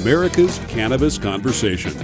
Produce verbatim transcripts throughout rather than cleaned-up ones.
America's Cannabis Conversation.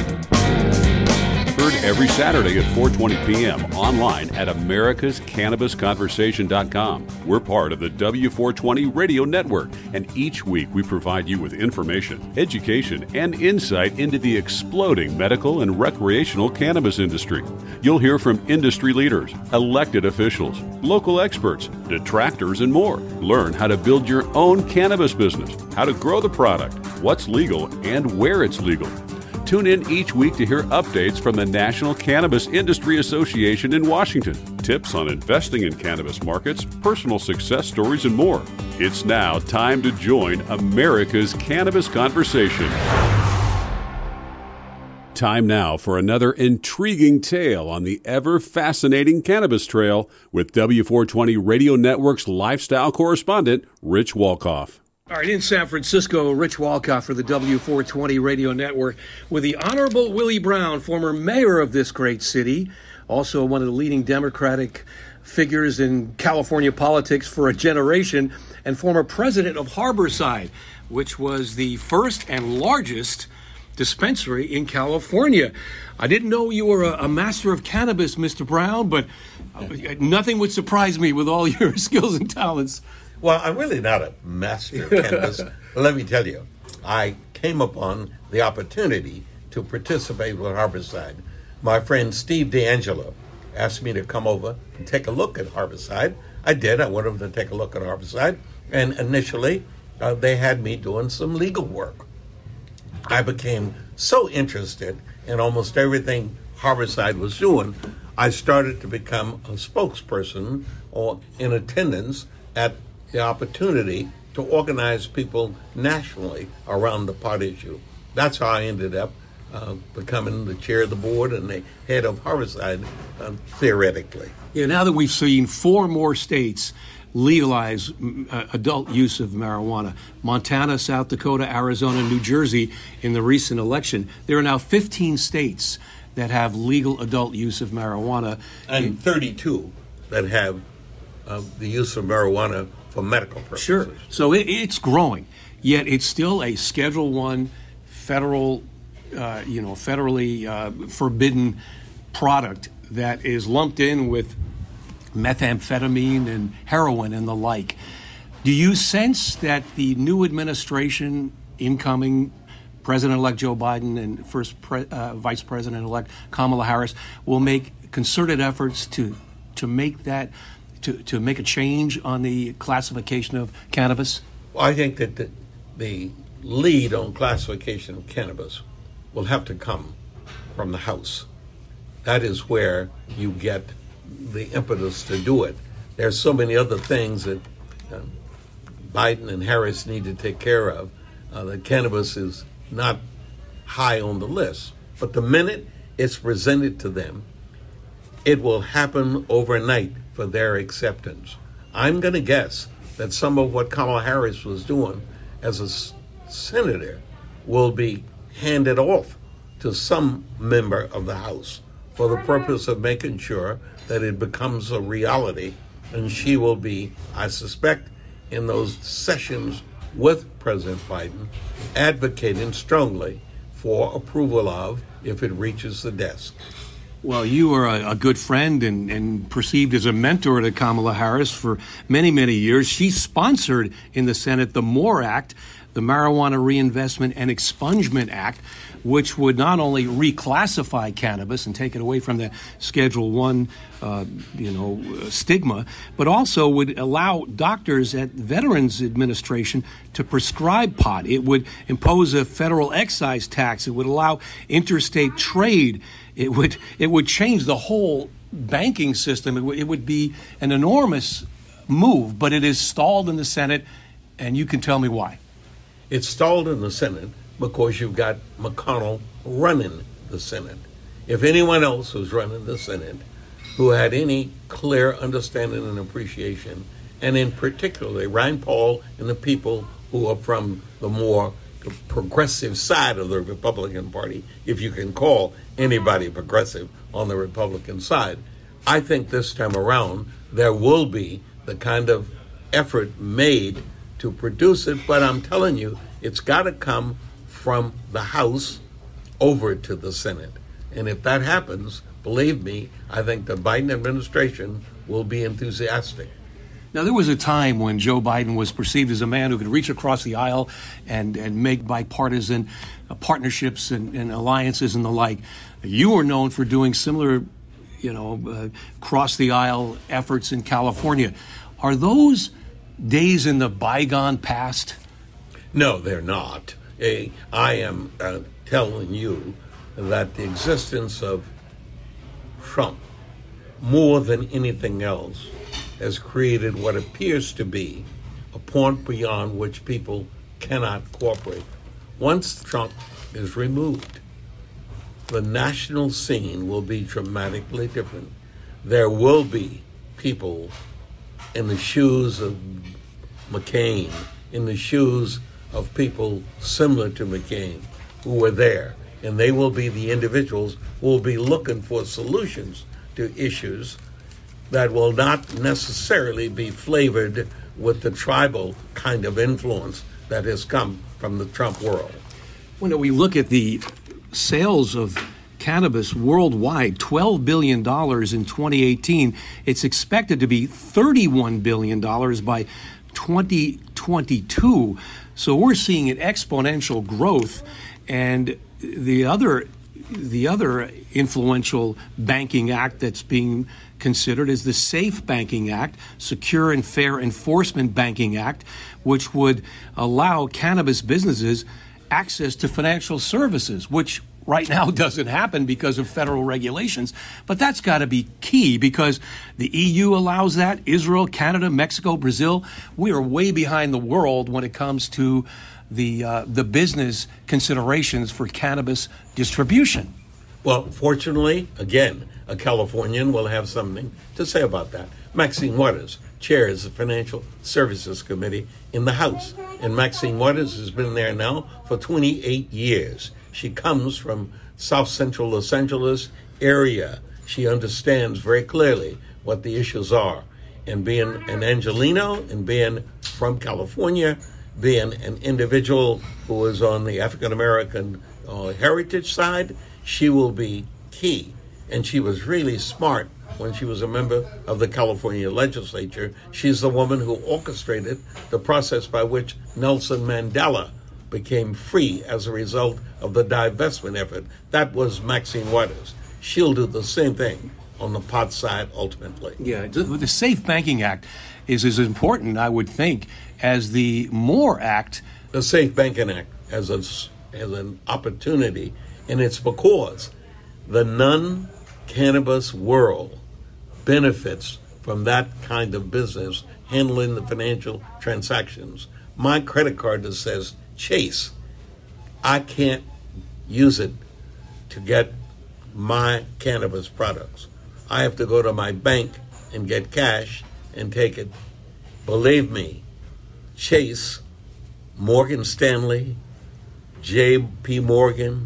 Heard every Saturday at four twenty p.m. online at americas cannabis conversation dot com. We're part of the W four twenty Radio Network, and each week we provide you with information, education, and insight into the exploding medical and recreational cannabis industry. You'll hear from industry leaders, elected officials, local experts, detractors, and more. Learn how to build your own cannabis business, how to grow the product, what's legal, and where it's legal. Tune in each week to hear updates from the National Cannabis Industry Association in Washington, tips on investing in cannabis markets, personal success stories, and more. It's now time to join America's Cannabis Conversation. Time now for another intriguing tale on the ever-fascinating cannabis trail with W four twenty Radio Network's lifestyle correspondent, Rich Walkoff. All right, in San Francisco, Rich Walkoff for the W four twenty Radio Network with the Honorable Willie Brown, former mayor of this great city, also one of the leading Democratic figures in California politics for a generation, and former president of Harborside, which was the first and largest dispensary in California. I didn't know you were a, a master of cannabis, Mister Brown, but uh, nothing would surprise me with all your skills and talents. Well, I'm really not a master of cannabis. Let me tell you, I came upon the opportunity to participate with Harborside. My friend Steve D'Angelo asked me to come over and take a look at Harborside. I did. I went over to take a look at Harborside. And initially, uh, they had me doing some legal work. I became so interested in almost everything Harborside was doing, I started to become a spokesperson or in attendance at the opportunity to organize people nationally around the pot issue. That's how I ended up uh, becoming the chair of the board and the head of Harborside, uh, theoretically. Yeah, now that we've seen four more states legalize uh, adult use of marijuana, Montana, South Dakota, Arizona, New Jersey, in the recent election, there are now fifteen states that have legal adult use of marijuana. And thirty-two that have uh, the use of marijuana for medical purposes. Sure. So it, it's growing, yet it's still a Schedule One federal, uh, you know, federally uh, forbidden product that is lumped in with methamphetamine and heroin and the like. Do you sense that the new administration, incoming President-elect Joe Biden and first pre- uh, Vice President-elect Kamala Harris, will make concerted efforts to to make that To, to make a change on the classification of cannabis? Well, I think that the, the lead on classification of cannabis will have to come from the House. That is where you get the impetus to do it. There's so many other things that uh, Biden and Harris need to take care of. Uh, that cannabis is not high on the list. But the minute it's presented to them, it will happen overnight for their acceptance. I'm going to guess that some of what Kamala Harris was doing as a s- senator will be handed off to some member of the House for the purpose of making sure that it becomes a reality. And she will be, I suspect, in those sessions with President Biden, advocating strongly for approval of if it reaches the desk. Well, you are a, a good friend and, and perceived as a mentor to Kamala Harris for many, many years. She sponsored in the Senate the MORE Act, the Marijuana Reinvestment and Expungement Act, which would not only reclassify cannabis and take it away from the Schedule One, uh, you know, stigma, but also would allow doctors at Veterans Administration to prescribe pot. It would impose a federal excise tax. It would allow interstate trade. It would it would change the whole banking system. It, w- it would be an enormous move, but it is stalled in the Senate, and you can tell me why. It's stalled in the Senate because you've got McConnell running the Senate. If anyone else was running the Senate who had any clear understanding and appreciation, and in particular Rand Paul and the people who are from the more progressive side of the Republican Party, if you can call anybody progressive on the Republican side, I think this time around there will be the kind of effort made to produce it, but I'm telling you, it's got to come from the House over to the Senate. And if that happens, believe me, I think the Biden administration will be enthusiastic. Now, there was a time when Joe Biden was perceived as a man who could reach across the aisle and, and make bipartisan uh, partnerships and, and alliances and the like. You were known for doing similar, you know, uh, cross-the-aisle efforts in California. Are those days in the bygone past? No, they're not. A, I am uh, telling you that the existence of Trump, more than anything else, has created what appears to be a point beyond which people cannot cooperate. Once Trump is removed, the national scene will be dramatically different. There will be people in the shoes of McCain, in the shoes of people similar to McCain who were there, and they will be the individuals who will be looking for solutions to issues that will not necessarily be flavored with the tribal kind of influence that has come from the Trump world. When we look at the sales of cannabis worldwide, twelve billion dollars in twenty eighteen, it's expected to be thirty-one billion dollars by twenty twenty-two. So we're seeing an exponential growth. And the other the other influential banking act that's being considered is the SAFE Banking Act, Secure and Fair Enforcement Banking Act, which would allow cannabis businesses access to financial services, which right now doesn't happen because of federal regulations. But that's got to be key because the E U allows that, Israel, Canada, Mexico, Brazil. We are way behind the world when it comes to the uh, the business considerations for cannabis distribution. Well, fortunately, again, a Californian will have something to say about that. Maxine Waters chairs the Financial Services Committee in the House, and Maxine Waters has been there now for twenty-eight years. She comes from South Central Los Angeles area. She understands very clearly what the issues are. And being an Angelino and being from California, being an individual who is on the African-American uh, heritage side, she will be key. And she was really smart when she was a member of the California legislature. She's the woman who orchestrated the process by which Nelson Mandela became free as a result of the divestment effort. That was Maxine Waters. She'll do the same thing on the pot side ultimately. Yeah, the SAFE Banking Act is as important, I would think, as the MORE Act. The SAFE Banking Act has, a, has an opportunity, and it's because the non-cannabis world benefits from that kind of business, handling the financial transactions. My credit card that says Chase, I can't use it to get my cannabis products. I have to go to my bank and get cash and take it. Believe me, Chase, Morgan Stanley, J P Morgan,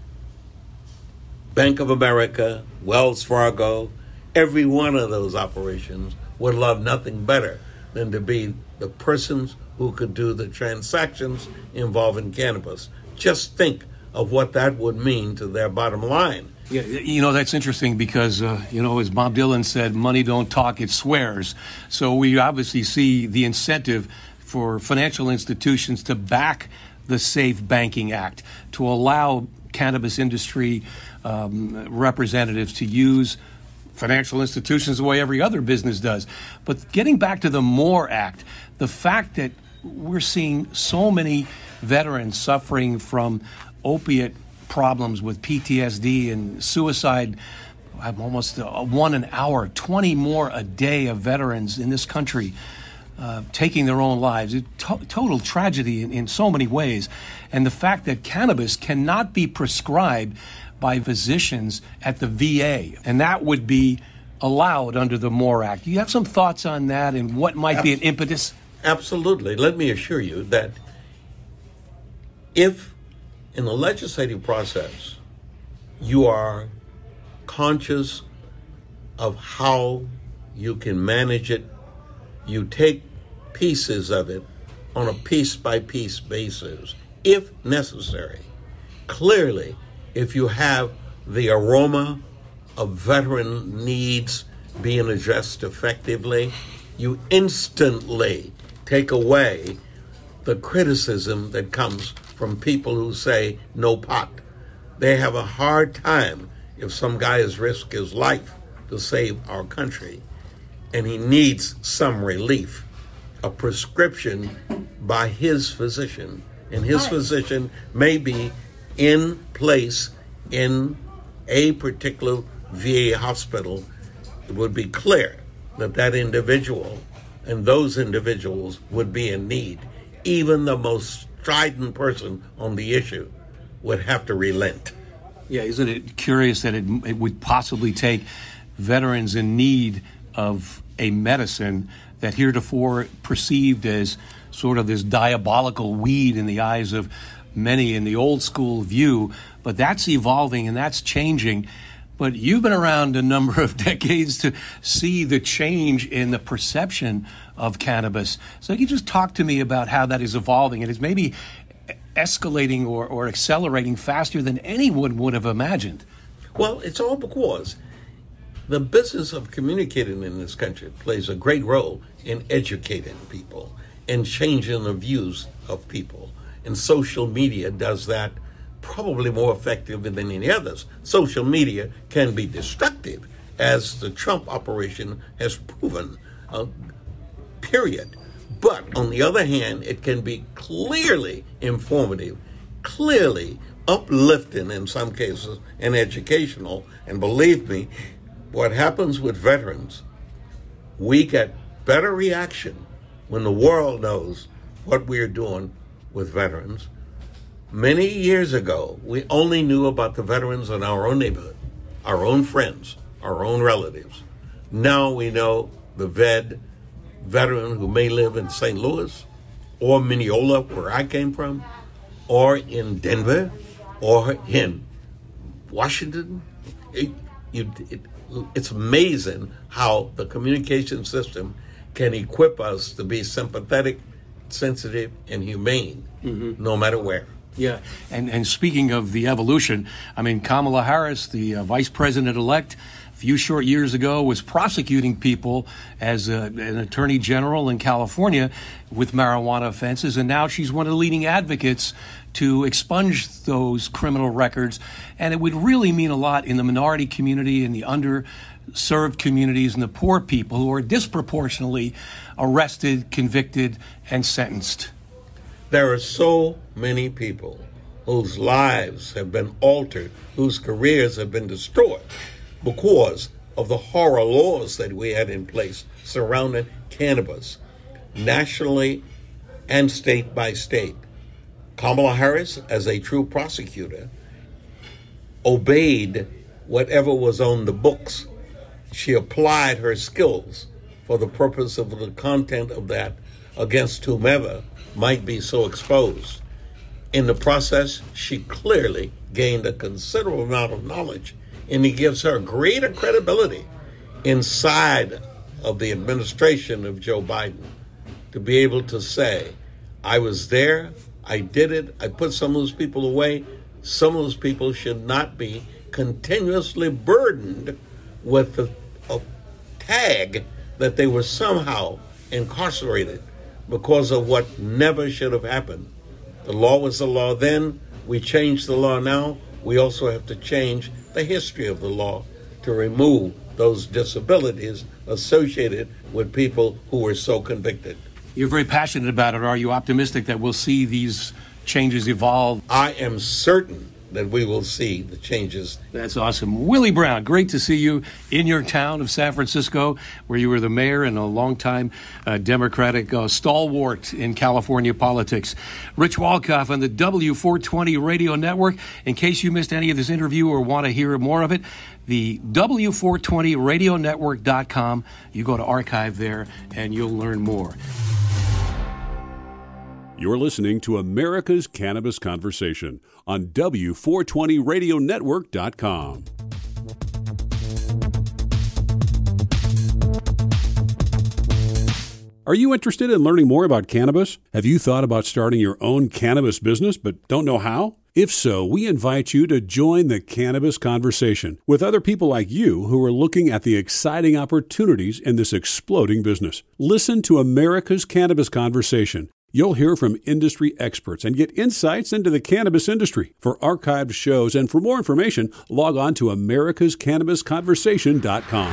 Bank of America, Wells Fargo, every one of those operations would love nothing better than to be the persons who could do the transactions involving cannabis. Just think of what that would mean to their bottom line. Yeah, you know, that's interesting because, uh, you know, as Bob Dylan said, money don't talk, it swears. So we obviously see the incentive for financial institutions to back the SAFE Banking Act, to allow cannabis industry um, representatives to use financial institutions the way every other business does. But getting back to the MORE Act, the fact that we're seeing so many veterans suffering from opiate problems with P T S D and suicide, I'm almost uh, one an hour, twenty more a day of veterans in this country uh, taking their own lives. It's to- total tragedy in, in so many ways. And the fact that cannabis cannot be prescribed by physicians at the V A, and that would be allowed under the MORE Act. Do you have some thoughts on that and what might Ab- be an impetus? Absolutely. Let me assure you that if in the legislative process you are conscious of how you can manage it, you take pieces of it on a piece-by-piece basis, if necessary. Clearly, if you have the aroma of veteran needs being addressed effectively, you instantly take away the criticism that comes from people who say no pot. They have a hard time if some guy has risked his life to save our country and he needs some relief, a prescription by his physician. And his Right. physician may be in place in a particular V A hospital. It would be clear that that individual and those individuals would be in need. Even the most strident person on the issue would have to relent. Yeah, isn't it curious that it, it would possibly take veterans in need of a medicine that heretofore perceived as sort of this diabolical weed in the eyes of many in the old school view, but that's evolving and that's changing. But you've been around a number of decades to see the change in the perception of cannabis. So can you just talk to me about how that is evolving and is maybe escalating or, or accelerating faster than anyone would have imagined? Well, it's all because the business of communicating in this country plays a great role in educating people and changing the views of people. And social media does that probably more effective than any others. Social media can be destructive, as the Trump operation has proven, uh, period. But on the other hand, it can be clearly informative, clearly uplifting in some cases, and educational. And believe me, what happens with veterans, we get better reaction when the world knows what we're doing with veterans. Many years ago, we only knew about the veterans in our own neighborhood, our own friends, our own relatives. Now we know the vet, veteran who may live in Saint Louis or Mineola, where I came from, or in Denver, or in Washington. It, you, it, it's amazing how the communication system can equip us to be sympathetic, sensitive, and humane, mm-hmm. no matter where. Yeah, and, and speaking of the evolution, I mean, Kamala Harris, the uh, vice president-elect, a few short years ago was prosecuting people as a, an attorney general in California with marijuana offenses, and now she's one of the leading advocates to expunge those criminal records. And it would really mean a lot in the minority community, in the underserved communities, and the poor people who are disproportionately arrested, convicted, and sentenced. There are so many people whose lives have been altered, whose careers have been destroyed because of the horror laws that we had in place surrounding cannabis, nationally and state by state. Kamala Harris, as a true prosecutor, obeyed whatever was on the books. She applied her skills for the purpose of the content of that against whomever might be so exposed. In the process, she clearly gained a considerable amount of knowledge, and it gives her greater credibility inside of the administration of Joe Biden to be able to say, I was there, I did it, I put some of those people away. Some of those people should not be continuously burdened with the a tag that they were somehow incarcerated because of what never should have happened. The law was the law then. We changed the law now. We also have to change the history of the law to remove those disabilities associated with people who were so convicted. You're very passionate about it. Are you optimistic that we'll see these changes evolve? I am certain that we will see the changes. That's awesome. Willie Brown, great to see you in your town of San Francisco, where you were the mayor and a longtime uh, Democratic uh, stalwart in California politics. Rich Walkoff on the W four twenty Radio Network. In case you missed any of this interview or want to hear more of it, the W four twenty radio network dot com. You go to archive there and you'll learn more. You're listening to America's Cannabis Conversation on W four twenty radio network dot com. All Are you interested in learning more about cannabis? Have you thought about starting your own cannabis business but don't know how? If so, we invite you to join the Cannabis Conversation with other people like you who are looking at the exciting opportunities in this exploding business. Listen to America's Cannabis Conversation. You'll hear from industry experts and get insights into the cannabis industry. For archived shows and for more information, log on to americas cannabis conversation dot com.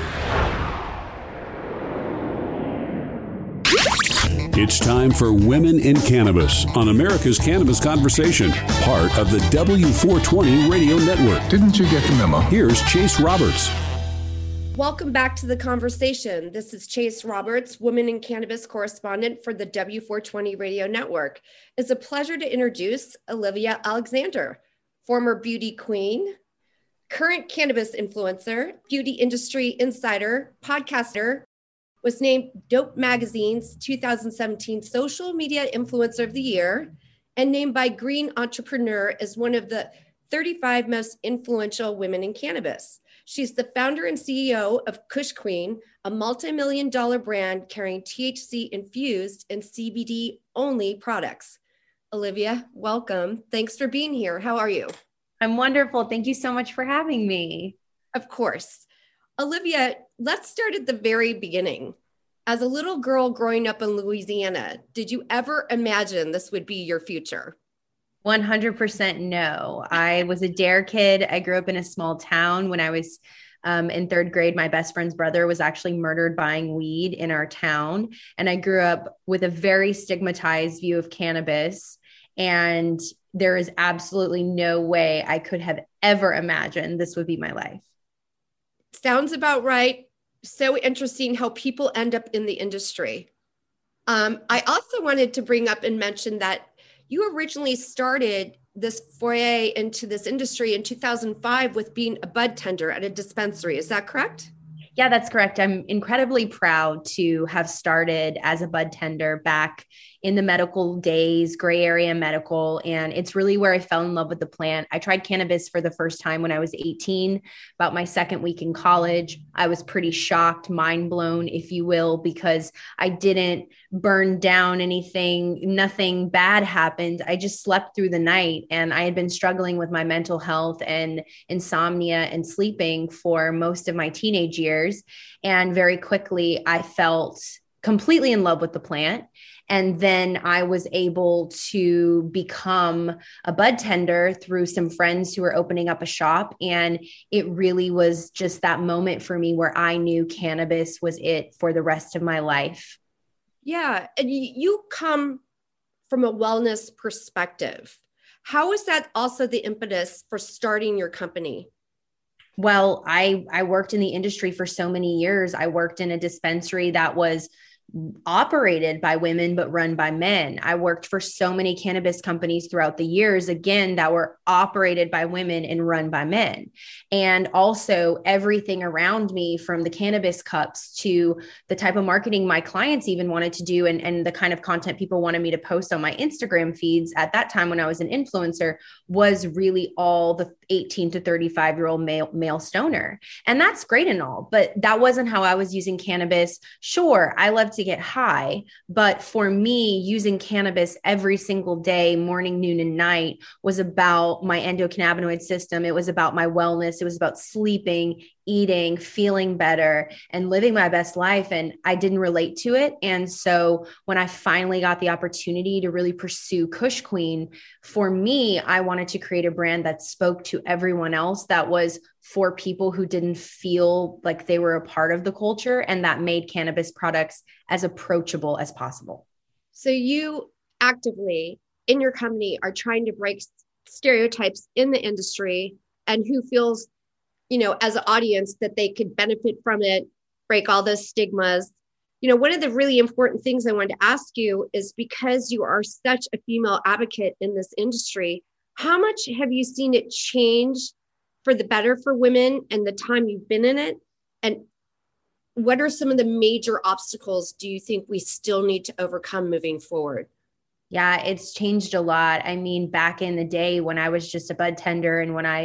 It's time for Women in Cannabis on America's Cannabis Conversation, part of the W four twenty Radio Network. Didn't you get the memo? Here's Chase Roberts. Welcome back to the conversation. This is Chase Roberts, Women in Cannabis correspondent for the W four twenty Radio Network. It's a pleasure to introduce Olivia Alexander, former beauty queen, current cannabis influencer, beauty industry insider, podcaster, was named Dope Magazine's two thousand seventeen Social Media Influencer of the Year, and named by Green Entrepreneur as one of the thirty-five most influential women in cannabis. She's the founder and C E O of Kush Queen, a multi-million dollar brand carrying T H C-infused and C B D-only products. Olivia, welcome. Thanks for being here. How are you? I'm wonderful. Thank you so much for having me. Of course. Olivia, let's start at the very beginning. As a little girl growing up in Louisiana, did you ever imagine this would be your future? one hundred percent no. I was a dare kid. I grew up in a small town. When I was um, in third grade, my best friend's brother was actually murdered buying weed in our town. And I grew up with a very stigmatized view of cannabis. And there is absolutely no way I could have ever imagined this would be my life. Sounds about right. So interesting how people end up in the industry. Um, I also wanted to bring up and mention that you originally started this foray into this industry in two thousand five with being a bud tender at a dispensary. Is that correct? Yeah, that's correct. I'm incredibly proud to have started as a bud tender back in the medical days, gray area medical. And it's really where I fell in love with the plant. I tried cannabis for the first time when I was eighteen, about my second week in college. I was pretty shocked, mind blown, if you will, because I didn't burn down anything. Nothing bad happened. I just slept through the night, and I had been struggling with my mental health and insomnia and sleeping for most of my teenage years. And very quickly, I felt completely in love with the plant. And then I was able to become a bud tender through some friends who were opening up a shop. And it really was just that moment for me where I knew cannabis was it for the rest of my life. Yeah. And you come from a wellness perspective. How is that also the impetus for starting your company? Well, I, I worked in the industry for so many years. I worked in a dispensary that was operated by women, but run by men. I worked for so many cannabis companies throughout the years, again, that were operated by women and run by men. And also everything around me, from the cannabis cups to the type of marketing my clients even wanted to do, and, and the kind of content people wanted me to post on my Instagram feeds at that time when I was an influencer, was really all the eighteen to thirty-five year old male, male stoner. And that's great and all, but that wasn't how I was using cannabis. Sure, I love to get high, but for me, using cannabis every single day, morning, noon, and night, was about my endocannabinoid system. It was about my wellness. It was about sleeping, eating, feeling better, and living my best life. And I didn't relate to it. And so when I finally got the opportunity to really pursue Kush Queen, for me, I wanted to create a brand that spoke to everyone else, that was for people who didn't feel like they were a part of the culture, and that made cannabis products as approachable as possible. So you actively in your company are trying to break stereotypes in the industry, and who feels, you know, as an audience that they could benefit from it, break all those stigmas. You know, one of the really important things I wanted to ask you is, because you are such a female advocate in this industry, how much have you seen it change for the better for women in the time you've been in it? And what are some of the major obstacles do you think we still need to overcome moving forward? Yeah, it's changed a lot. I mean, back in the day when I was just a bud tender, and when I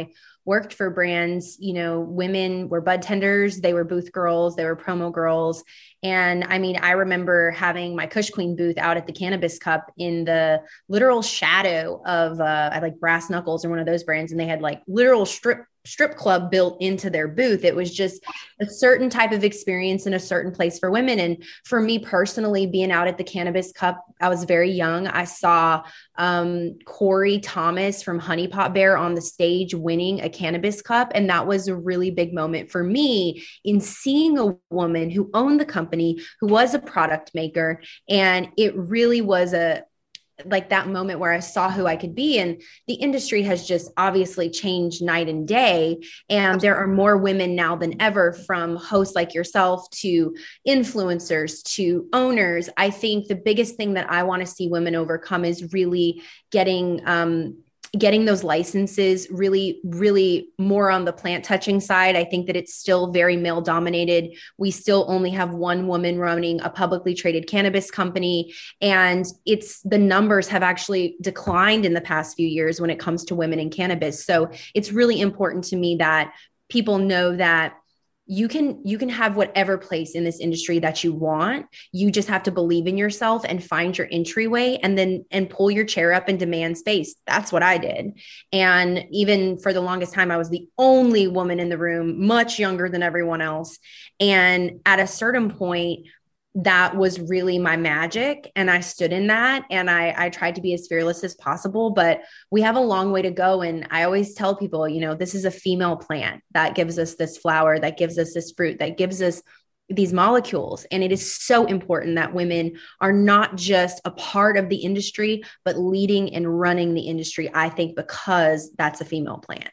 worked for brands, you know, women were bud tenders, they were booth girls, they were promo girls. And I mean, I remember having my Kush Queen booth out at the Cannabis Cup in the literal shadow of, uh, I like Brass Knuckles or one of those brands. And they had like literal strip strip club built into their booth. It was just a certain type of experience in a certain place for women. And for me personally, being out at the Cannabis Cup, I was very young. I saw um, Corey Thomas from Honey Pot Bear on the stage winning a Cannabis Cup. And that was a really big moment for me in seeing a woman who owned the company, who was a product maker. And it really was a, like that moment where I saw who I could be. And the industry has just obviously changed night and day. And there are more women now than ever, from hosts like yourself to influencers to owners. I think the biggest thing that I want to see women overcome is really getting, um, getting those licenses really, really more on the plant touching side. I think that it's still very male dominated. We still only have one woman running a publicly traded cannabis company. And it's the numbers have actually declined in the past few years when it comes to women in cannabis. So it's really important to me that people know that you can, you can have whatever place in this industry that you want. You just have to believe in yourself and find your entryway, and then, and pull your chair up and demand space. That's what I did. And even for the longest time, I was the only woman in the room, much younger than everyone else. And at a certain point, that was really my magic. And I stood in that, and I, I tried to be as fearless as possible, but we have a long way to go. And I always tell people, you know, this is a female plant that gives us this flower, that gives us this fruit, that gives us these molecules. And it is so important that women are not just a part of the industry, but leading and running the industry, I think, because that's a female plant.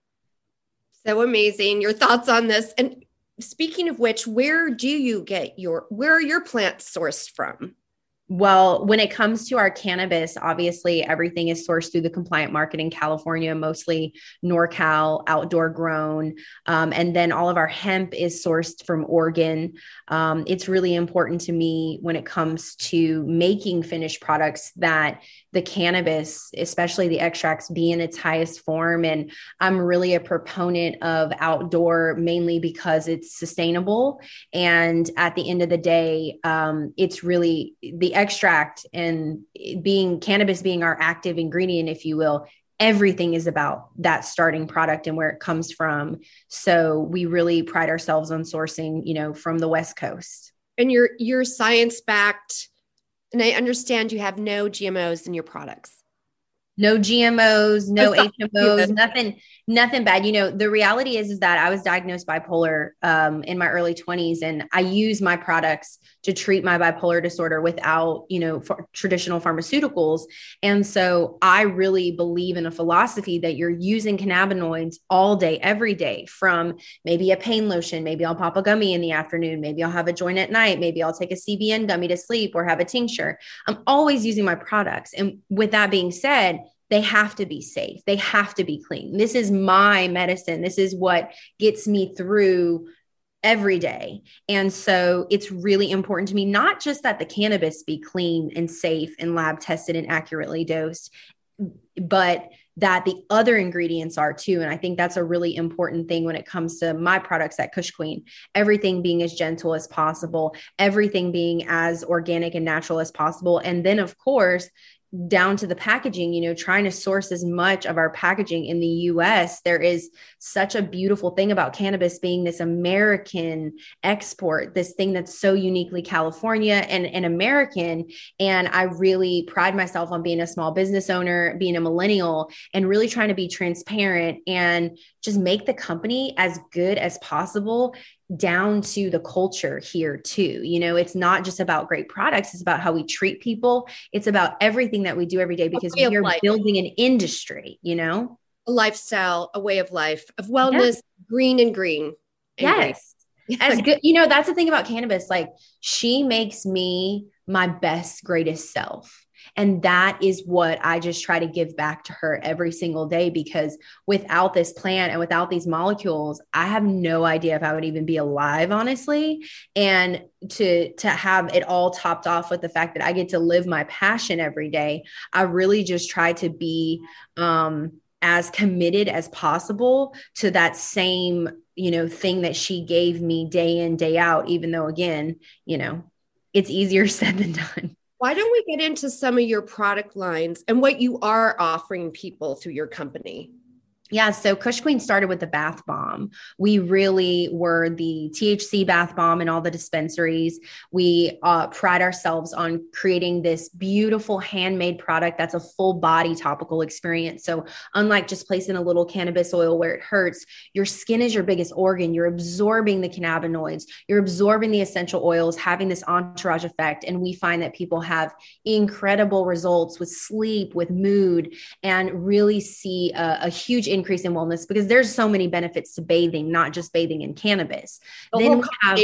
So amazing. Your thoughts on this. And speaking of which, where do you get your, where are your plants sourced from? Well, when it comes to our cannabis, obviously everything is sourced through the compliant market in California, mostly NorCal, outdoor grown. Um, and then all of our hemp is sourced from Oregon. Um, it's really important to me when it comes to making finished products that the cannabis, especially the extracts, be in its highest form. And I'm really a proponent of outdoor, mainly because it's sustainable. And at the end of the day, um, it's really the extract, and being cannabis being our active ingredient, if you will, everything is about that starting product and where it comes from. So we really pride ourselves on sourcing, you know, from the West Coast. And you're, you're science-backed. And I understand you have no G M Os in your products. No G M Os, no H M Os, nothing, nothing bad. You know, the reality is, is that I was diagnosed bipolar um, in my early twenties, and I use my products to treat my bipolar disorder without, you know, for traditional pharmaceuticals. And so I really believe in a philosophy that you're using cannabinoids all day, every day, from maybe a pain lotion, maybe I'll pop a gummy in the afternoon, maybe I'll have a joint at night, maybe I'll take a C B N gummy to sleep, or have a tincture. I'm always using my products. And with that being said, they have to be safe. They have to be clean. This is my medicine. This is what gets me through every day. And so it's really important to me, not just that the cannabis be clean and safe and lab tested and accurately dosed, but that the other ingredients are too. And I think that's a really important thing when it comes to my products at Kush Queen. Everything being as gentle as possible, everything being as organic and natural as possible. And then, of course, down to the packaging, you know, trying to source as much of our packaging in the U S. There is such a beautiful thing about cannabis being this American export, this thing that's so uniquely California and, and American. And I really pride myself on being a small business owner, being a millennial, and really trying to be transparent and just make the company as good as possible, down to the culture here too. You know, it's not just about great products. It's about how we treat people. It's about everything that we do every day, because we are life. building an industry, you know, a lifestyle, a way of life, of wellness, yeah. green and green. And yes. Green. As good. You know, that's the thing about cannabis. Like, she makes me my best, greatest self. And that is what I just try to give back to her every single day, because without this plant and without these molecules, I have no idea if I would even be alive, honestly. And to, to have it all topped off with the fact that I get to live my passion every day, I really just try to be, um, as committed as possible to that same, you know, thing that she gave me day in, day out, even though, again, you know, it's easier said than done. Why don't we get into some of your product lines and what you are offering people through your company? Yeah, so Kush Queen started with the bath bomb. We really were the T H C bath bomb in all the dispensaries. We uh, pride ourselves on creating this beautiful handmade product that's a full body topical experience. So unlike just placing a little cannabis oil where it hurts, your skin is your biggest organ. You're absorbing the cannabinoids, you're absorbing the essential oils, having this entourage effect. And we find that people have incredible results with sleep, with mood, and really see a, a huge increase in wellness because there's so many benefits to bathing, not just bathing in cannabis. The then whole we have,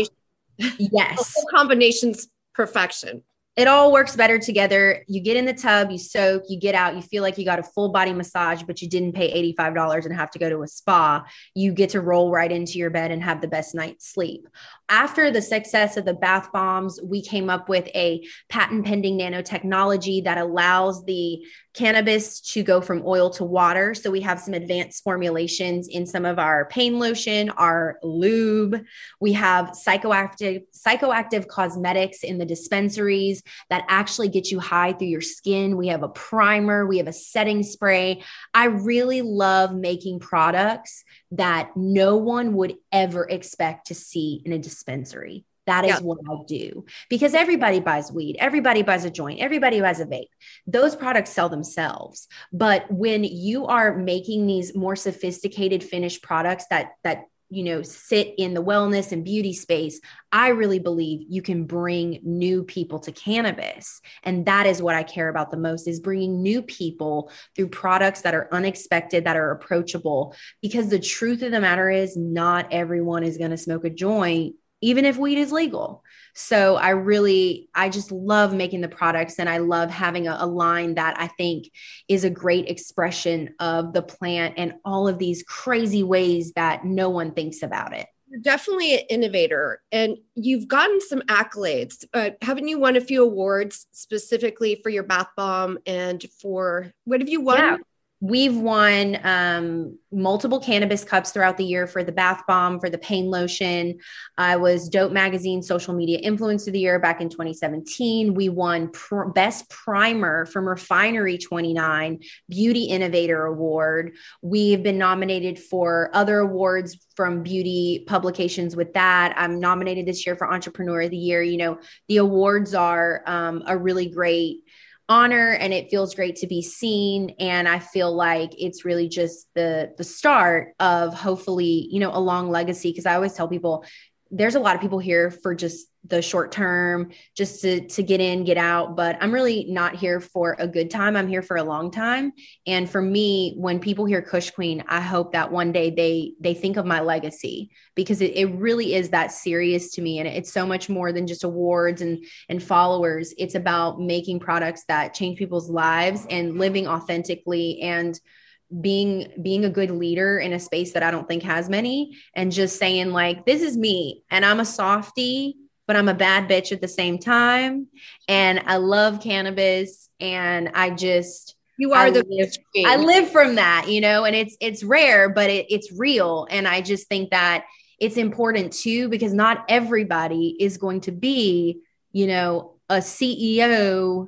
yes, the whole combination's perfection. It all works better together. You get in the tub, you soak, you get out, you feel like you got a full body massage, but you didn't pay eighty-five dollars and have to go to a spa. You get to roll right into your bed and have the best night's sleep. After the success of the bath bombs, we came up with a patent pending nanotechnology that allows the cannabis to go from oil to water. So we have some advanced formulations in some of our pain lotion, our lube. We have psychoactive, psychoactive cosmetics in the dispensaries that actually get you high through your skin. We have a primer, we have a setting spray. I really love making products that no one would ever expect to see in a dispensary. That is yeah. what I do, because everybody buys weed. Everybody buys a joint. Everybody buys a vape. Those products sell themselves. But when you are making these more sophisticated finished products that, that, you know, sit in the wellness and beauty space, I really believe you can bring new people to cannabis. And that is what I care about the most, is bringing new people through products that are unexpected, that are approachable, because the truth of the matter is not everyone is going to smoke a joint, even if weed is legal. So I really, I just love making the products, and I love having a, a line that I think is a great expression of the plant and all of these crazy ways that no one thinks about it. You're definitely an innovator, and you've gotten some accolades. Uh, haven't you won a few awards specifically for your bath bomb and for, what have you won? Yeah. We've won um, multiple cannabis cups throughout the year for the bath bomb, for the pain lotion. I was Dope Magazine Social Media Influencer of the Year back in twenty seventeen. We won pr- Best Primer from Refinery twenty-nine, Beauty Innovator Award. We've been nominated for other awards from beauty publications with that. I'm nominated this year for Entrepreneur of the Year. You know, the awards are um, a really great honor, and it feels great to be seen. And I feel like it's really just the the start of hopefully, you know, a long legacy. Because I always tell people, there's a lot of people here for just the short term, just to, to get in, get out. But I'm really not here for a good time. I'm here for a long time. And for me, when people hear Kush Queen, I hope that one day they, they think of my legacy, because it, it really is that serious to me. And it's so much more than just awards and, and followers. It's about making products that change people's lives and living authentically and being, being a good leader in a space that I don't think has many, and just saying like, this is me and I'm a softie, but I'm a bad bitch at the same time. And I love cannabis, and I just, you are I the, live, I live from that, you know, and it's, it's rare, but it, it's real. And I just think that it's important too, because not everybody is going to be, you know, a C E O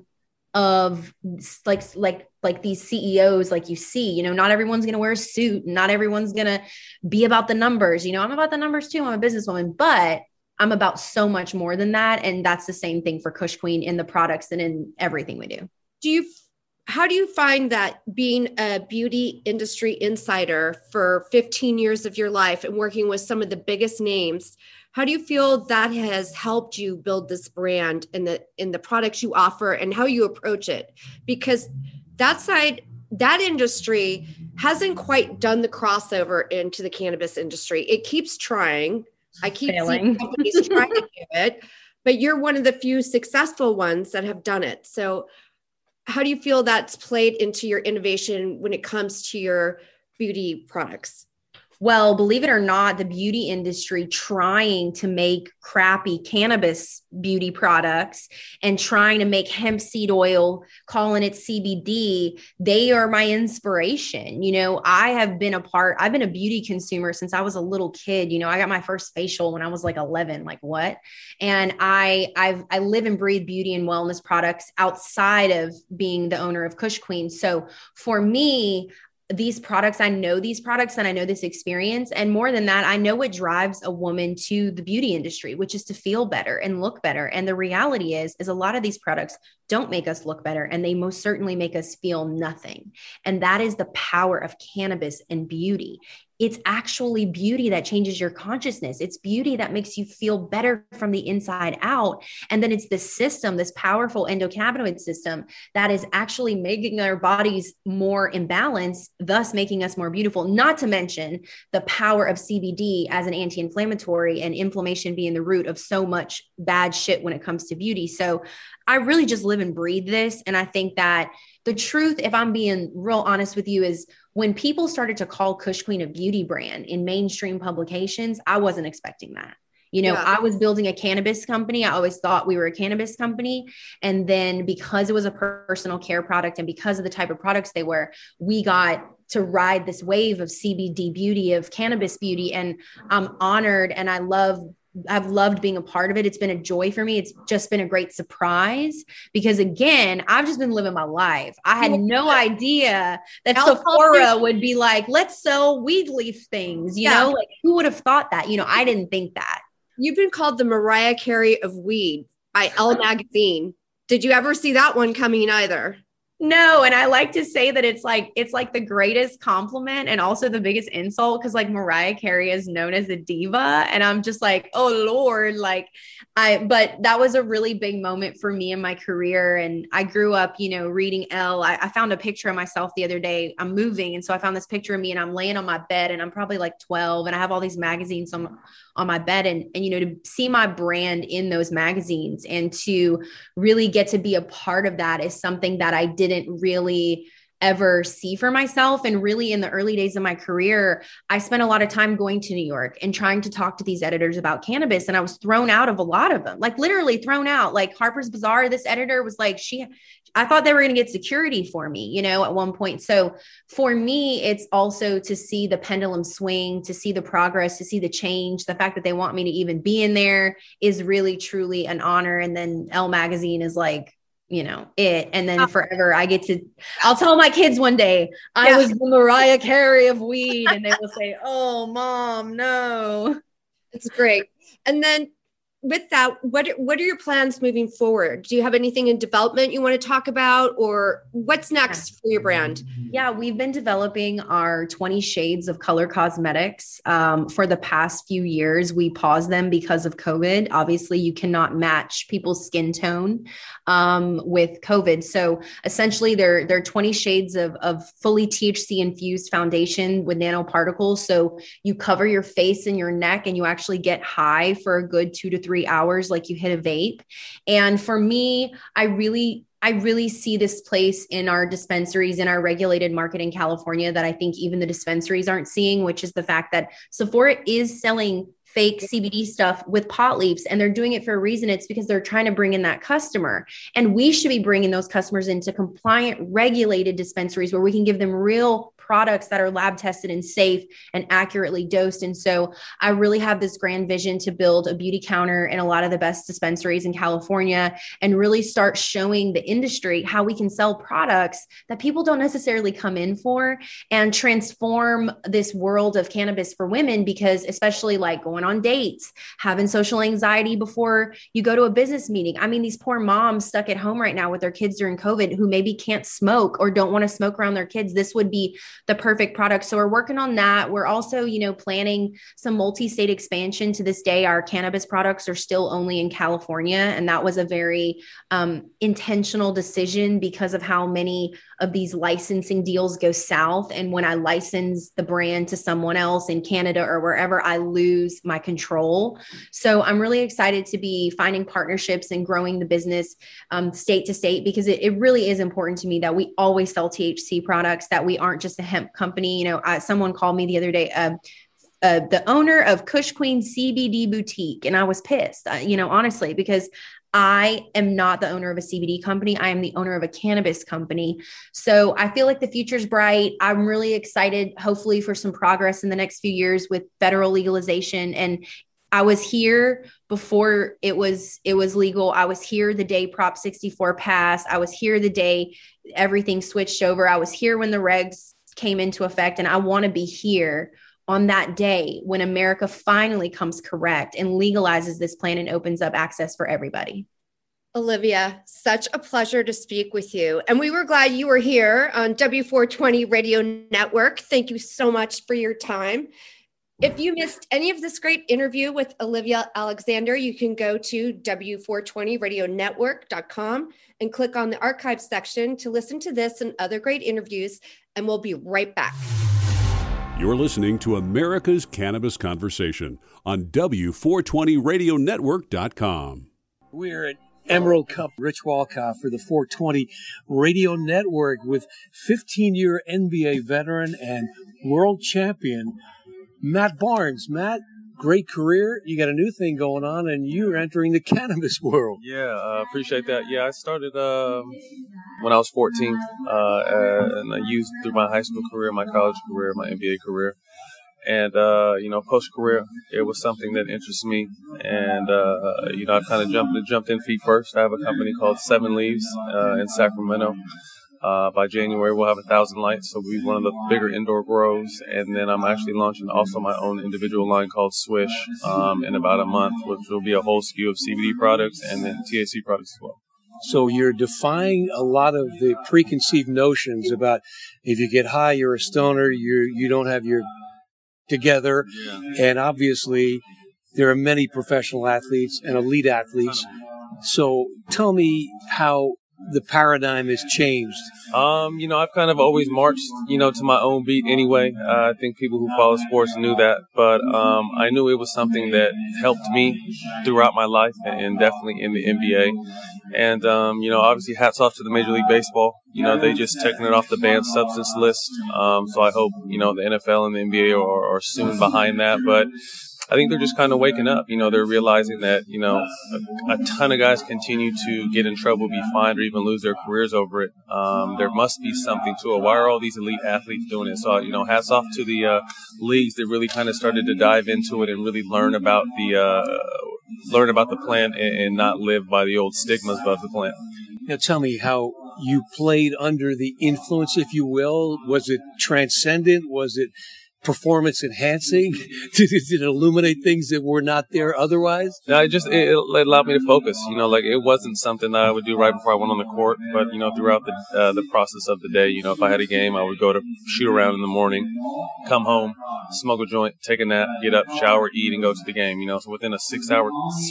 of like, like, like these C E Os, like you see, you know, not everyone's going to wear a suit. Not everyone's going to be about the numbers. You know, I'm about the numbers too. I'm a businesswoman, but I'm about so much more than that. And that's the same thing for Kush Queen in the products and in everything we do. Do you, how do you find that being a beauty industry insider for fifteen years of your life and working with some of the biggest names, how do you feel that has helped you build this brand in the, in the products you offer and how you approach it? Because that side, that industry hasn't quite done the crossover into the cannabis industry. It keeps trying. I keep Failing. seeing companies trying to do it, but you're one of the few successful ones that have done it. So how do you feel that's played into your innovation when it comes to your beauty products? Well, believe it or not, the beauty industry trying to make crappy cannabis beauty products and trying to make hemp seed oil, calling it C B D, they are my inspiration. You know, I have been a part, I've been a beauty consumer since I was a little kid. You know, I got my first facial when I was like eleven, like what? And I, I've, I live and breathe beauty and wellness products outside of being the owner of Kush Queen. So for me, these products, I know these products and I know this experience. And more than that, I know what drives a woman to the beauty industry, which is to feel better and look better. And the reality is, is a lot of these products don't make us look better. And they most certainly make us feel nothing. And that is the power of cannabis and beauty. It's actually beauty that changes your consciousness. It's beauty that makes you feel better from the inside out. And then it's this system, this powerful endocannabinoid system that is actually making our bodies more imbalanced, thus making us more beautiful. Not to mention the power of C B D as an anti-inflammatory, and inflammation being the root of so much bad shit when it comes to beauty. So I really just live and breathe this. And I think that the truth, if I'm being real honest with you, is when people started to call Kush Queen a beauty brand in mainstream publications, I wasn't expecting that. You know, yeah. I was building a cannabis company. I always thought we were a cannabis company. And then because it was a personal care product and because of the type of products they were, we got to ride this wave of C B D beauty, of cannabis beauty. And I'm honored and I love I've loved being a part of it. It's been a joy for me. It's just been a great surprise because again, I've just been living my life. I had no idea that Sephora would be like, let's sell weed leaf things, you yeah. know, like who would have thought that? You know, I didn't think that. You've been called the Mariah Carey of weed by Elle magazine. Did you ever see that one coming either? No. And I like to say that it's like, it's like the greatest compliment and also the biggest insult. Cause like Mariah Carey is known as a diva. And I'm just like, oh Lord, like I, but that was a really big moment for me in my career. And I grew up, you know, reading Elle. I, I found a picture of myself the other day. I'm moving. And so I found this picture of me and I'm laying on my bed and I'm probably like twelve and I have all these magazines on, on my bed and, and, you know, to see my brand in those magazines and to really get to be a part of that is something that I didn't really ever see for myself. And really in the early days of my career, I spent a lot of time going to New York and trying to talk to these editors about cannabis. And I was thrown out of a lot of them, like literally thrown out. Like Harper's Bazaar, this editor was like, she, I thought they were going to get security for me, you know, at one point. So for me, it's also to see the pendulum swing, to see the progress, to see the change. The fact that they want me to even be in there is really, truly an honor. And then Elle magazine is like, you know, it, and then forever I get to, I'll tell my kids one day, I yeah. was the Mariah Carey of weed. And they will say, oh, mom, no. It's great. And then with that, what, what are your plans moving forward? Do you have anything in development you want to talk about or what's next for your brand? Yeah, we've been developing our twenty shades of color cosmetics um, for the past few years. We paused them because of COVID. Obviously, you cannot match people's skin tone um, with COVID. So essentially, they're, they're twenty shades of, of fully T H C infused foundation with nanoparticles. So you cover your face and your neck and you actually get high for a good two to three hours like you hit a vape. And for me, I really I really see this place in our dispensaries, in our regulated market in California that I think even the dispensaries aren't seeing, which is the fact that Sephora is selling fake C B D stuff with pot leaves and they're doing it for a reason. It's because they're trying to bring in that customer. And we should be bringing those customers into compliant, regulated dispensaries where we can give them real products that are lab tested and safe and accurately dosed. And so I really have this grand vision to build a beauty counter in a lot of the best dispensaries in California and really start showing the industry how we can sell products that people don't necessarily come in for and transform this world of cannabis for women, because especially like going on dates, having social anxiety before you go to a business meeting. I mean, these poor moms stuck at home right now with their kids during COVID who maybe can't smoke or don't want to smoke around their kids. This would be the perfect product. So we're working on that. We're also, you know, planning some multi-state expansion. To this day, our cannabis products are still only in California. And that was a very um, intentional decision because of how many of these licensing deals go south. And when I license the brand to someone else in Canada or wherever, I lose my control. So I'm really excited to be finding partnerships and growing the business um, state to state, because it, it really is important to me that we always sell T H C products, that we aren't just a hemp company. You know, uh, someone called me the other day, uh, uh, the owner of Kush Queen C B D Boutique. And I was pissed, uh, you know, honestly, because I am not the owner of a C B D company. I am the owner of a cannabis company. So I feel like the future's bright. I'm really excited, hopefully, for some progress in the next few years with federal legalization. And I was here before it was it was legal. I was here the day Prop sixty-four passed. I was here the day everything switched over. I was here when the regs came into effect. And I want to be here on that day when America finally comes correct and legalizes this plan and opens up access for everybody. Olivia, such a pleasure to speak with you. And we were glad you were here on W four twenty Radio Network. Thank you so much for your time. If you missed any of this great interview with Olivia Alexander, you can go to W four twenty radio network dot com and click on the archive section to listen to this and other great interviews. And we'll be right back. You're listening to America's Cannabis Conversation on W four twenty radio network dot com. We're at Emerald Cup, Rich Walkoff for the four twenty Radio Network with fifteen-year N B A veteran and world champion Matt Barnes. Matt, great career. You got a new thing going on, and you're entering the cannabis world. Yeah, I uh, appreciate that. Yeah, I started uh, when I was fourteen, uh, and I used through my high school career, my college career, my N B A career. And, uh, you know, post-career, it was something that interests me. And, uh, you know, I kind of jumped, jumped in feet first. I have a company called Seven Leaves uh, in Sacramento. Uh, by January, we'll have a thousand lights, so we'll be one of the bigger indoor grows. And then I'm actually launching also my own individual line called Swish um, in about a month, which will be a whole S K U of C B D products and then T H C products as well. So you're defying a lot of the preconceived notions about if you get high, you're a stoner, you you don't have your together. Yeah. And obviously, there are many professional athletes and elite athletes. So tell me how the paradigm has changed. Um, you know, I've kind of always marched, you know, to my own beat anyway. Uh, I think people who follow sports knew that, but um, I knew it was something that helped me throughout my life and definitely in the N B A. And, um, you know, obviously hats off to the Major League Baseball. You know, they just taken it off the banned substance list. Um, so I hope, you know, the N F L and the N B A are, are soon behind that. But I think they're just kind of waking up. You know, they're realizing that, you know, a, a ton of guys continue to get in trouble, be fined, or even lose their careers over it. Um, there must be something to it. Why are all these elite athletes doing it? So, you know, hats off to the uh, leagues that really kind of started to dive into it and really learn about the uh, learn about the plant and, and not live by the old stigmas of the plant. Now, tell me how you played under the influence, if you will. Was it transcendent? Was it performance enhancing? Did it, did it illuminate things that were not there otherwise? No, it just it, it allowed me to focus. You know, like it wasn't something that I would do right before I went on the court, but you know, throughout the uh, the process of the day, you know, if I had a game, I would go to shoot around in the morning, come home, smoke a joint, take a nap, get up, shower, eat, and go to the game. You know, so within a six-hour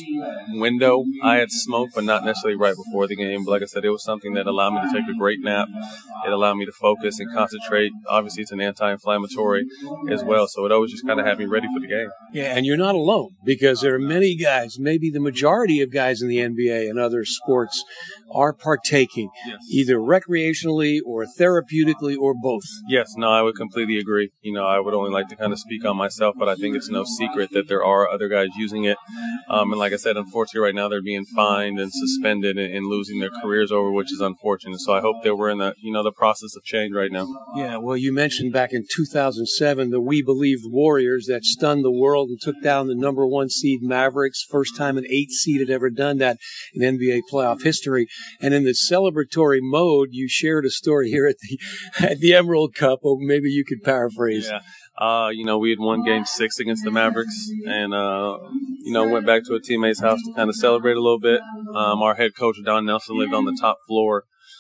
window, I had smoked, but not necessarily right before the game. But like I said, it was something that allowed me to take a great nap. It allowed me to focus and concentrate. Obviously, it's an anti-inflammatory as well, so it always just kind of had me ready for the game. Yeah, and you're not alone, because there are many guys, maybe the majority of guys in the N B A and other sports are partaking, yes, either recreationally or therapeutically or both. Yes, no, I would completely agree. You know, I would only like to kind of speak on myself, but I think it's no secret that there are other guys using it. Um, and like I said, unfortunately, right now they're being fined and suspended and, and losing their careers over, which is unfortunate. So I hope that we're in the, you know, the process of change right now. Yeah, well, you mentioned back in two thousand seven, the We Believe Warriors that stunned the world and took down the number one seed Mavericks. First time an eight seed had ever done that in N B A playoff history. And in the celebratory mode, you shared a story here at the at the Emerald Cup. Or maybe you could paraphrase. Yeah. Uh, you know, we had won game six against the Mavericks and, uh, you know, went back to a teammate's house to kind of celebrate a little bit. Um, our head coach, Don Nelson, lived on the top floor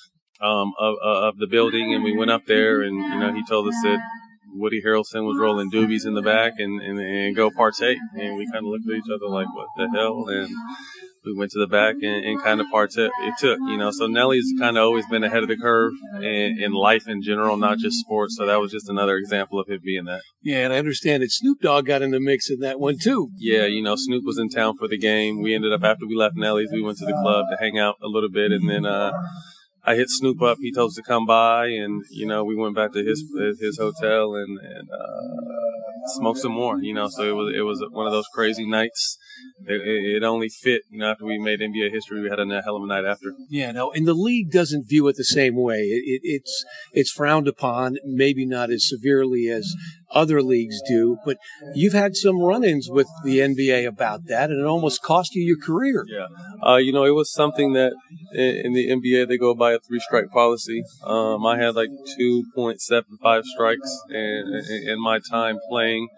um, of, of the building, and we went up there and, you know, he told us that Woody Harrelson was rolling doobies in the back and, and, and go partake. And we kind of looked at each other like, what the hell? And we went to the back and, and kind of partook. It took, you know, so Nelly's kind of always been ahead of the curve in, in life in general, not just sports. So that was just another example of it being that. Yeah, and I understand that Snoop Dogg got in the mix in that one too. Yeah, you know, Snoop was in town for the game. We ended up, after we left Nelly's, we went to the club to hang out a little bit. And then, uh, I hit Snoop up. He told us to come by, and you know, we went back to his his hotel and, and uh, smoked some more. You know, so it was it was one of those crazy nights. It, it only fit. You know, after we made N B A history, we had a hell of a night after. Yeah, no, and the league doesn't view it the same way. It, it, it's it's frowned upon, maybe not as severely as other leagues do, but you've had some run-ins with the N B A about that, and it almost cost you your career. Yeah, uh, you know, it was something that in the N B A they go by a three-strike policy. Um, I had like two point seven five strikes in, in, in my time playing.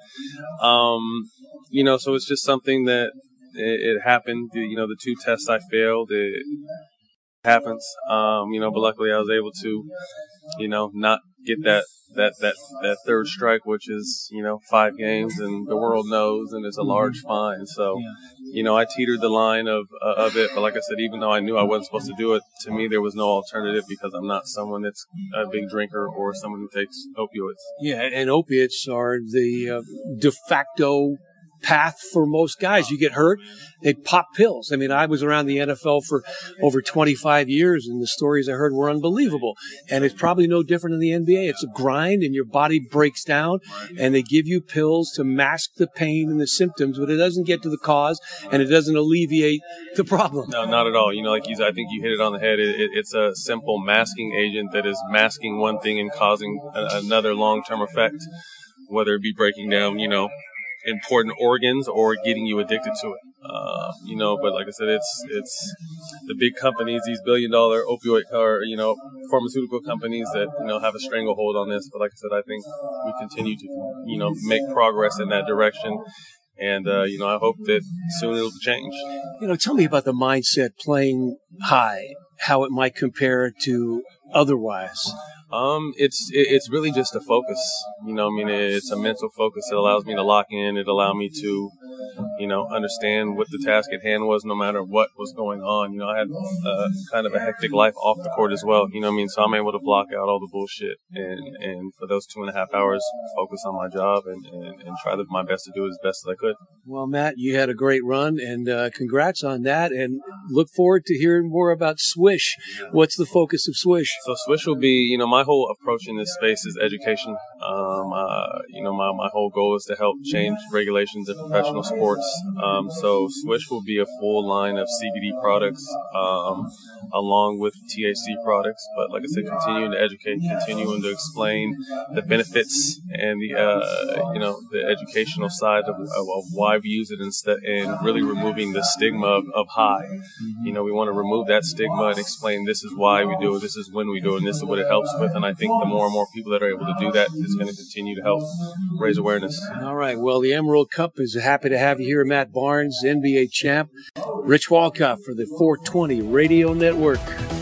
Um, you know, so it's just something that it, it happened. You know, the two tests I failed, it happens. Um, you know, but luckily I was able to, you know, not get that. That, that that third strike, which is, you know, five games, and the world knows, and it's a large fine. So, yeah. you know, I teetered the line of uh, of it. But like I said, even though I knew I wasn't supposed to do it, to me there was no alternative because I'm not someone that's a big drinker or someone who takes opioids. Yeah, and opiates are the uh, de facto path for most guys. You get hurt, they pop pills. I mean, I was around the N F L for over twenty-five years, and the stories I heard were unbelievable. And it's probably no different in the N B A. It's a grind, and your body breaks down, and they give you pills to mask the pain and the symptoms, but it doesn't get to the cause, and it doesn't alleviate the problem. No, not at all. You know, like you, I think you hit it on the head. It, it, it's a simple masking agent that is masking one thing and causing a, another long-term effect, whether it be breaking down, you know, important organs or getting you addicted to it. Uh, you know, but like I said, it's it's the big companies, these billion dollar opioid or, you know, pharmaceutical companies that, you know, have a stranglehold on this. But like I said, I think we continue to, you know, make progress in that direction. And, uh, you know, I hope that soon it'll change. You know, tell me about the mindset playing high, how it might compare to otherwise. Um, it's it, it's really just a focus. You know, I mean, it's a mental focus. It allows me to lock in. It allows me to, you know, understand what the task at hand was, no matter what was going on. You know, I had uh, kind of a hectic life off the court as well. You know what I mean? So I'm able to block out all the bullshit and, and for those two and a half hours, focus on my job and, and, and try to, my best to do it as best as I could. Well, Matt, you had a great run, and uh, congrats on that. And look forward to hearing more about Swish. What's the focus of Swish? So Swish will be, you know, my whole approach in this space is education. Um, uh, you know, my, my whole goal is to help change regulations in professional sports. Um, so Swish will be a full line of C B D products, um, along with T H C products. But like I said, continuing to educate, continuing to explain the benefits and the, uh, you know, the educational side of, of, of why we use it instead, and really removing the stigma of, of high. You know, we want to remove that stigma and explain this is why we do it, this is when we do it, and this is what it helps with. And I think the more and more people that are able to do that is going to continue to help raise awareness. All right. Well, the Emerald Cup is happy to have you here, Matt Barnes, N B A champ. Rich Walcott for the four twenty Radio Network.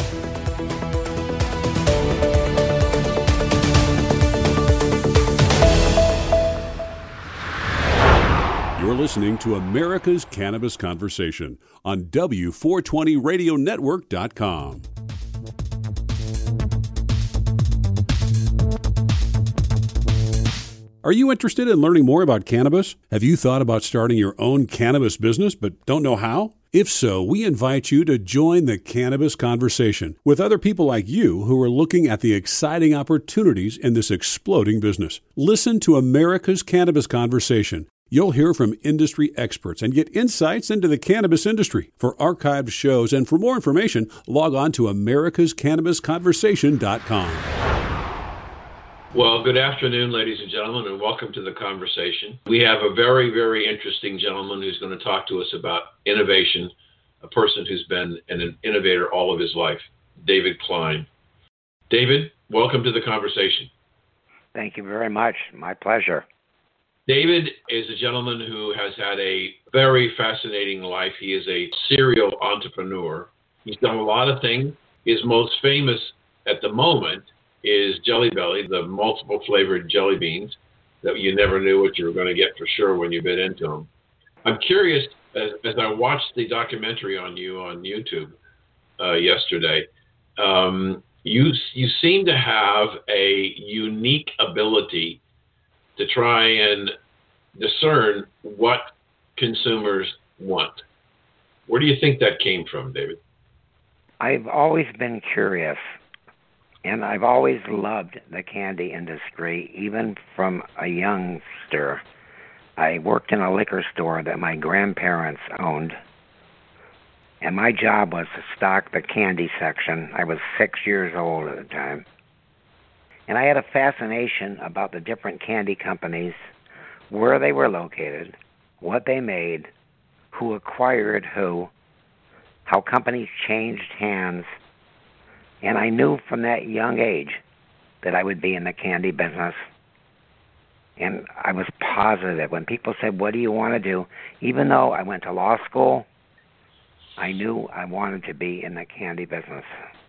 You're listening to America's Cannabis Conversation on W four twenty radio network dot com. Are you interested in learning more about cannabis? Have you thought about starting your own cannabis business but don't know how? If so, we invite you to join the Cannabis Conversation with other people like you who are looking at the exciting opportunities in this exploding business. Listen to America's Cannabis Conversation. You'll hear from industry experts and get insights into the cannabis industry. For archived shows and for more information, log on to americas cannabis conversation dot com. Well, good afternoon, ladies and gentlemen, and welcome to the conversation. We have a very, very interesting gentleman who's going to talk to us about innovation, a person who's been an innovator all of his life, David Klein. David, welcome to the conversation. Thank you very much. My pleasure. David is a gentleman who has had a very fascinating life. He is a serial entrepreneur. He's done a lot of things. His most famous at the moment is Jelly Belly, the multiple flavored jelly beans that you never knew what you were going to get for sure when you bit into them. I'm curious, as, as I watched the documentary on you on YouTube uh, yesterday, um, you you seem to have a unique ability to try and discern what consumers want. Where do you think that came from, David? I've always been curious, and I've always loved the candy industry, even from a youngster. I worked in a liquor store that my grandparents owned, and my job was to stock the candy section. I was six years old at the time. And I had a fascination about the different candy companies, where they were located, what they made, who acquired who, how companies changed hands. And I knew from that young age that I would be in the candy business. And I was positive. When people said, what do you want to do? Even though I went to law school, I knew I wanted to be in the candy business.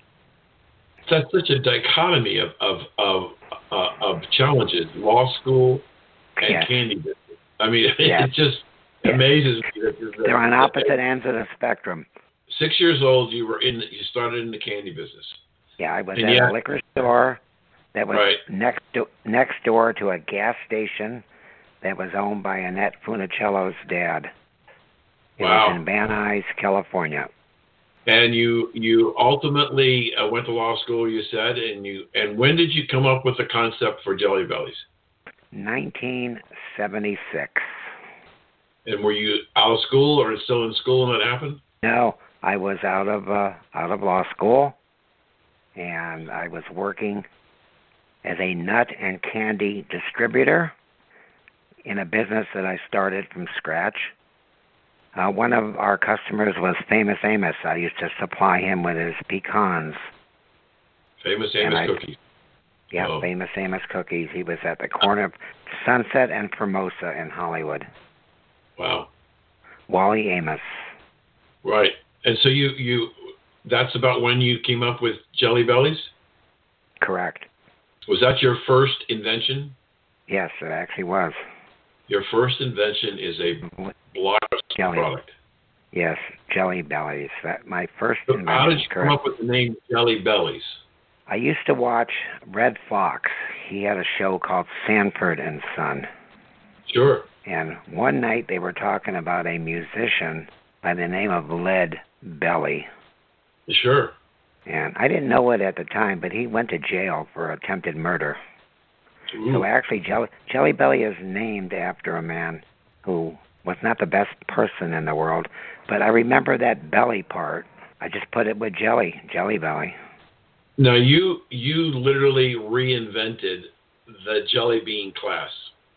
That's such a dichotomy of of of, uh, of challenges: law school and Yes. candy business. I mean, Yes. it just Yes. amazes me that there's They're on that- opposite ends of the spectrum. Six years old, you were in. You started in the candy business. Yeah, I was And at yeah. a liquor store that was Right. next to, next door to a gas station that was owned by Annette Funicello's dad. It Wow. was in Van Nuys, California. And you you ultimately uh, went to law school. You said, and you and when did you come up with the concept for Jelly Bellies? nineteen seventy-six. And were you out of school or still in school when that happened? No, I was out of uh, out of law school, and I was working as a nut and candy distributor in a business that I started from scratch. Uh, one of our customers was Famous Amos. I used to supply him with his pecans. Famous And Amos I- cookies. Yeah, Oh. Famous Amos cookies. He was at the corner of Sunset and Formosa in Hollywood. Wow. Wally Amos. Right. And so you you that's about when you came up with Jelly Bellies? Correct. Was that your first invention? Yes, it actually was. Your first invention is a block Jelly. product. Yes, Jelly Bellies. That my first So invention. how did you correct. come up with the name Jelly Bellies? I used to watch Red Fox. He had a show called Sanford and Son. Sure. And one night they were talking about a musician by the name of Lead Belly. Sure. And I didn't know it at the time, but he went to jail for attempted murder. Ooh. So actually, Jelly, Jelly Belly is named after a man who was not the best person in the world. But I remember that belly part. I just put it with jelly, Jelly Belly. Now you you literally reinvented the jelly bean class,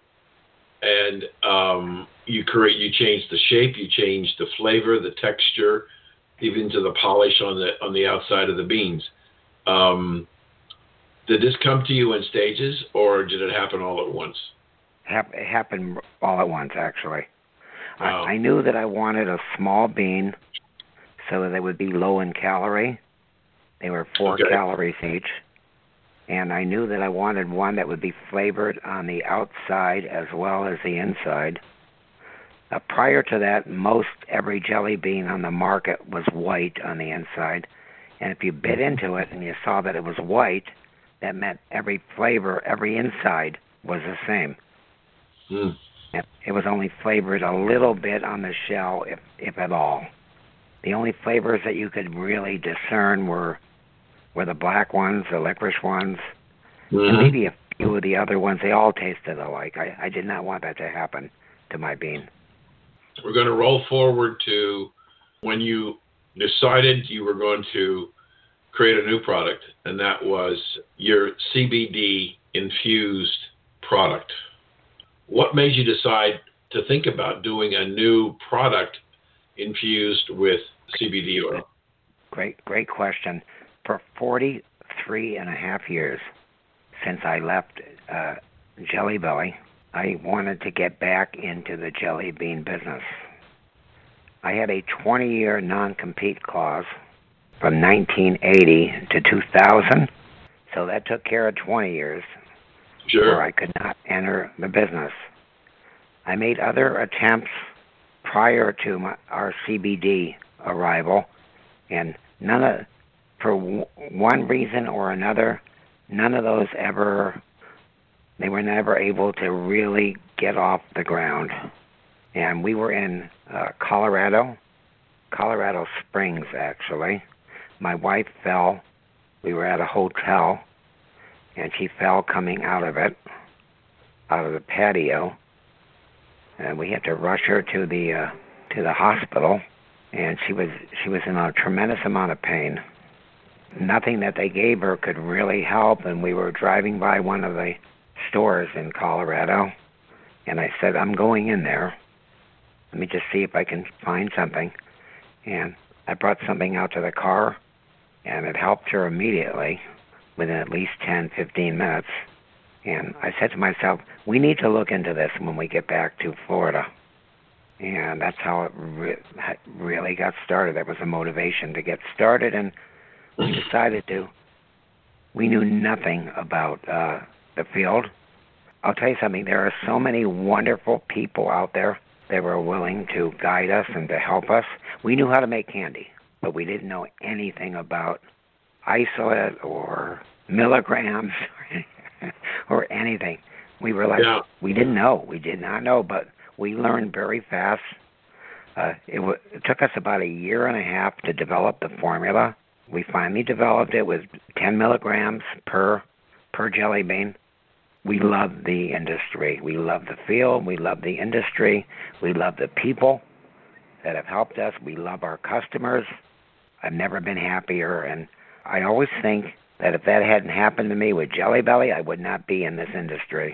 and um, you create you changed the shape, you changed the flavor, the texture, even to the polish on the on the outside of the beans. Um, did this come to you in stages, or did it happen all at once? Hap- It happened all at once, actually. Wow. I, I knew that I wanted a small bean so that they would be low in calorie. They were four Okay. calories each. And I knew that I wanted one that would be flavored on the outside as well as the inside. Uh, prior to that, most every jelly bean on the market was white on the inside. And if you bit into it and you saw that it was white, that meant every flavor, every inside was the same. Mm. And it was only flavored a little bit on the shell, if, if at all. The only flavors that you could really discern were were the black ones, the licorice ones, Mhm. and maybe a few of the other ones. They all tasted alike. I, I did not want that to happen to my bean. We're going to roll forward to when you decided you were going to create a new product, and that was your C B D infused product. What made you decide to think about doing a new product infused with C B D oil? Great, great question. For forty-three and a half years since I left uh, Jelly Belly, I wanted to get back into the jelly bean business. I had a twenty-year non-compete clause from nineteen eighty to two thousand, so that took care of twenty years where Sure. I could not enter the business. I made other attempts prior to my, our C B D arrival, and none of, for w- one reason or another, none of those ever, they were never able to really get off the ground. And we were in uh, Colorado, Colorado Springs, actually, My wife fell. We were at a hotel, and she fell coming out of it, out of the patio, and we had to rush her to the uh, to the hospital, and she was she was in a tremendous amount of pain. Nothing that they gave her could really help, and we were driving by one of the stores in Colorado, and I said, I'm going in there. Let me just see if I can find something. And I brought something out to the car, and it helped her immediately within at least ten, fifteen minutes. And I said to myself, we need to look into this when we get back to Florida. And that's how it re- really got started. That was the motivation to get started, and we decided to. We knew nothing about uh, the field. I'll tell you something, there are so many wonderful people out there that were willing to guide us and to help us. We knew how to make candy, but we didn't know anything about isolate or milligrams or anything. We were like, yeah. we didn't know. We did not know, but we learned very fast. Uh, it, w- it took us about a year and a half to develop the formula. We finally developed it with ten milligrams per per jelly bean. We love the industry. We love the field. We love the industry. We love the people that have helped us. We love our customers. I've never been happier, and I always think that if that hadn't happened to me with Jelly Belly, I would not be in this industry.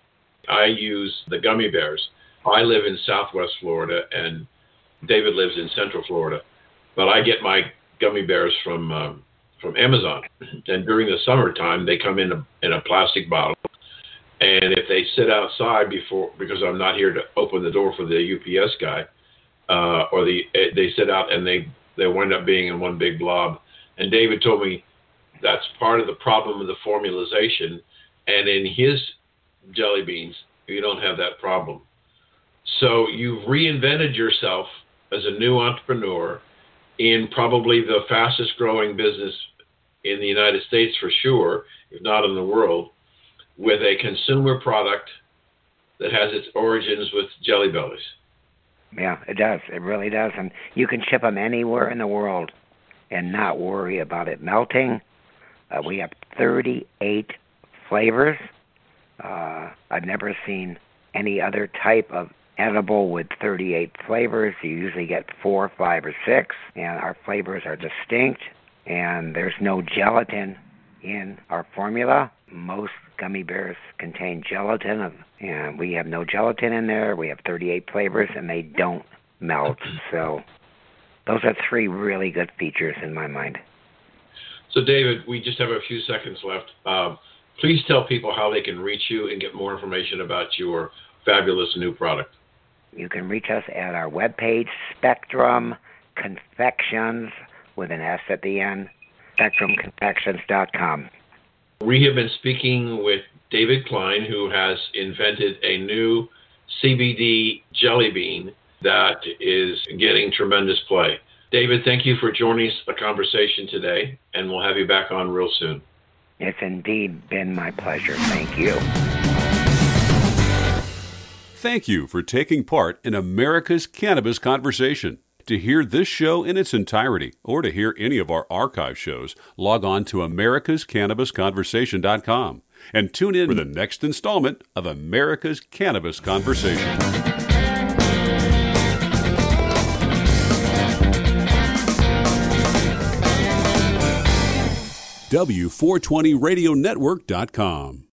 I use the gummy bears. I live in Southwest Florida, and David lives in Central Florida, but I get my gummy bears from um, from Amazon, and during the summertime they come in a, in a plastic bottle, and if they sit outside before, because I'm not here to open the door for the U P S guy, uh, or the they sit out and they they wind up being in one big blob. And David told me that's part of the problem of the formulation, and in his jelly beans you don't have that problem. So you've reinvented yourself as a new entrepreneur in probably the fastest growing business in the United States for sure, if not in the world, with a consumer product that has its origins with Jelly Bellies. Yeah, it does. It really does. And you can ship them anywhere in the world and not worry about it melting. Uh, we have thirty-eight flavors. Uh, I've never seen any other type of edible with thirty-eight flavors. You usually get four, five, or six, and our flavors are distinct, and there's no gelatin in our formula. Most gummy bears contain gelatin, and we have no gelatin in there. We have thirty-eight flavors, and they don't melt. So those are three really good features in my mind. So, David, we just have a few seconds left. Uh, please tell people how they can reach you and get more information about your fabulous new product. You can reach us at our webpage, Spectrum Confections, with an S at the end, spectrum confections dot com. We have been speaking with David Klein, who has invented a new C B D jelly bean that is getting tremendous play. David, thank you for joining the conversation today, and we'll have you back on real soon. It's indeed been my pleasure. Thank you. Thank you for taking part in America's Cannabis Conversation. To hear this show in its entirety or to hear any of our archive shows, log on to americas cannabis conversation dot com and tune in for the next installment of America's Cannabis Conversation. W four twenty radio network dot com